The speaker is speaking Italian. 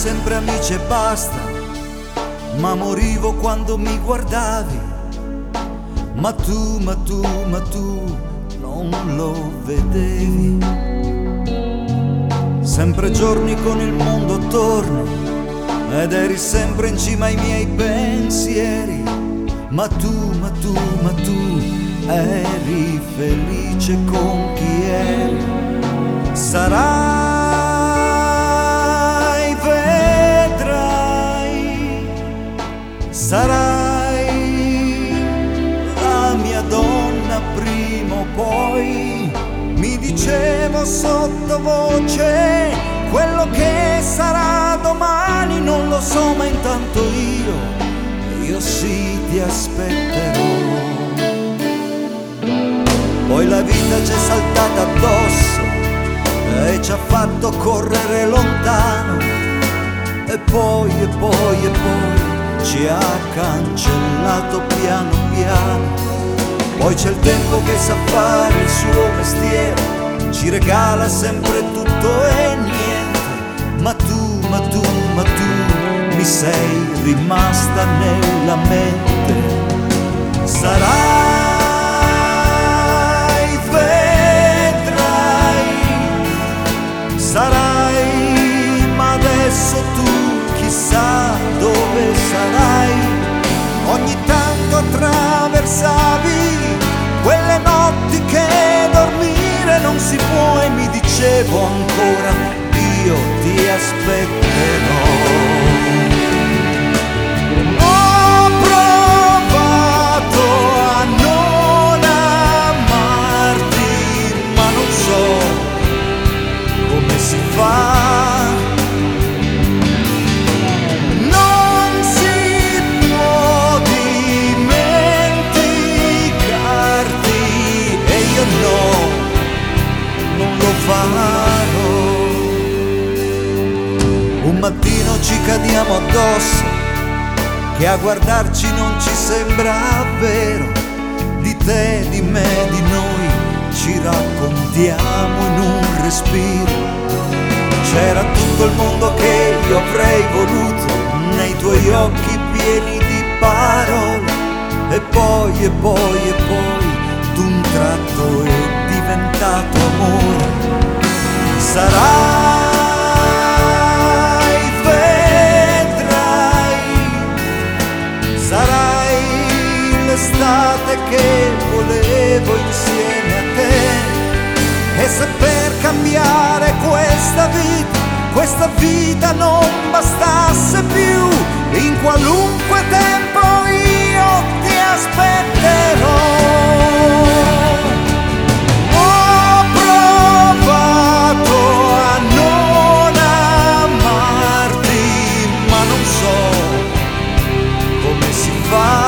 sempre amici e basta, ma morivo quando mi guardavi. Ma tu non lo vedevi. Sempre giorni con il mondo attorno ed eri sempre in cima ai miei pensieri. Ma tu eri felice con chi eri. Sarai, vedrai, sarai la mia donna prima o poi. Mi dicevo sottovoce, quello che sarà domani non lo so, ma intanto io sì ti aspetterò. Poi la vita ci è saltata addosso e ci ha fatto correre lontano, e poi ci ha cancellato piano piano. Poi c'è il tempo che sa fare il suo mestiere, ci regala sempre tutto e niente. Ma tu mi sei rimasta nella mente. Sarai, vedrai, sarai, ma adesso tu chissà dove sarai. Ogni tanto attraversavi quelle notti che dormire non si può, e mi dicevo ancora io ti aspetterò. Ho provato a non amarti, ma non so come si fa. Un mattino ci cadiamo addosso, che a guardarci non ci sembra vero. Di te, di me, di noi ci raccontiamo in un respiro. C'era tutto il mondo che io avrei voluto nei tuoi occhi pieni di parole. E poi d'un tratto è diventato amore. Sarai, vedrai, sarai l'estate che volevo insieme a te. E se per cambiare questa vita non bastasse più, in qualunque tempo io ti aspetterò. Come si fa?